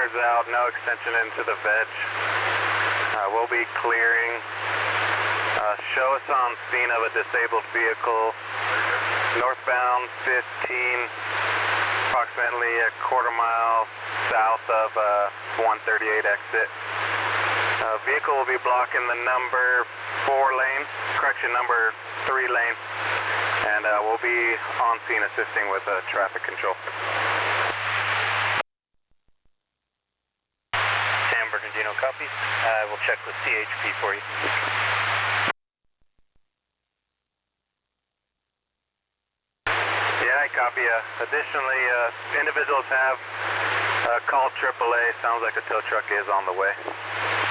corners out, no extension into the veg. We'll be clearing. Show us on scene of a disabled vehicle, northbound 15, approximately a quarter mile south of 138 exit. Vehicle will be blocking the number 4 lane, number 3 lane, and we'll be on scene assisting with traffic control. San Bernardino copies. I will check with CHP for you. Yeah, I copy. Additionally, individuals have called AAA. Sounds like a tow truck is on the way.